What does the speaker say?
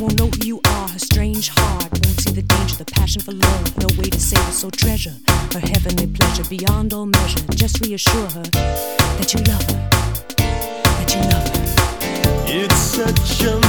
won't know who you are. Her strange heart won't see the danger, the passion for love. No way to save her, so treasure her heavenly pleasure beyond all measure. Just reassure her that you love her, that you love her. It's such a